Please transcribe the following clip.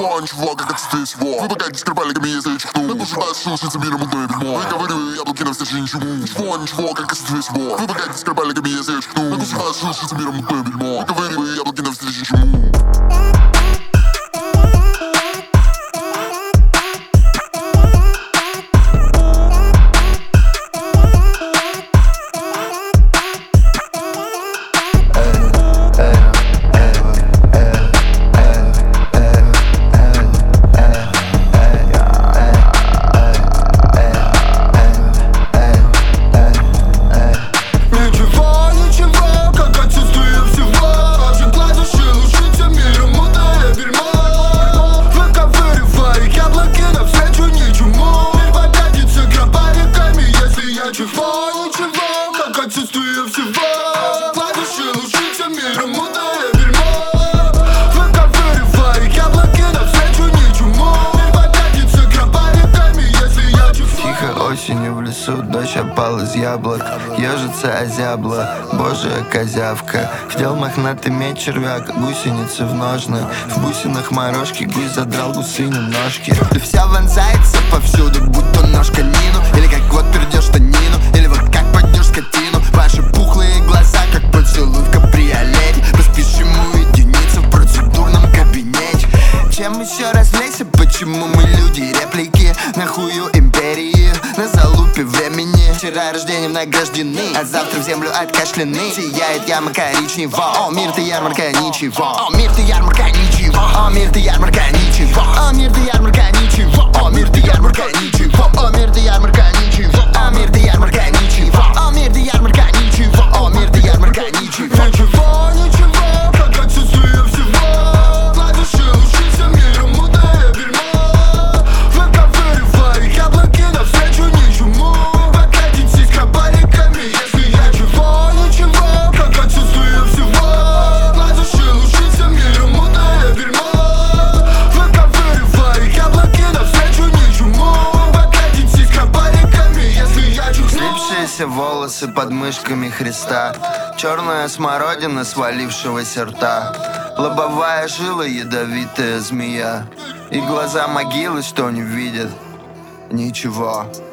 чувак, как отсутствие всего. Вы пока не скрипаликами, если я чихну. Вы пожидаешь слушаться мира мудное дерьмо. Выковыриваю яблоки навстречу ничего. Ничего, как отсутствие всего. Вы пока не скрипаликами, если я чихну. Вы пожидаешь слушаться мира мудное дерьмо. Выковыриваю яблоки навстречу ничему. Отсутствие всего. Кладешь и лучится миром мутное дерьмо. Выковыривай яблоки навстречу ничему. Мир покатится гробовиками, если я чихну. Тихо осенью в лесу дождь опал из яблок. Ежица озябла, божья козявка. Вдел мохнатый меч червяк, гусеницы в ножны. В бусинах морожки гусь задрал гусыню ножки. Ты вся вонзается повсюду, будь то нож конину. Или как вот пердешь штанину, или вот как пойдешь скотину. Ваши пухлые глаза, как поцелуй в кабриолете. Поспешим уединиться в процедурном кабинете. Чем еще развлечься, почему мы люди реплики? На хую империи, на залупе времени. Вчера рождением награждены, а завтра в землю откашлены. Сияет яма коричнево, о, мир ты ярмарка ничего. О, мир ты ярмарка ничего. О, мир ты ярмарка ничего. О, мир ты ярмарка ничего. О, мир ты ярмарка ничего. О, мир ты ярмарка ничего. О, мир ты ярмарка ничего. О, мир ты ярмарка ничего. О, мир ты ярмарка ничего. Ничего, как отсутствие всего. Кладешь и лучится миром мутное дерьмо. Выковыривай яблоки навстречу ничему. Покатитесь гробовиками, если я чего. Ничего, как отсутствие всего. Кладешь и лучится миром мутное дерьмо. Выковыривай яблоки навстречу ничему. Покатитесь гробовиками, если я чего. Слипшиеся волосы под мышками Христа. Черная смородина свалившегося рта. Лобовая жила, ядовитая змея. И глаза могилы, что не видят ничего.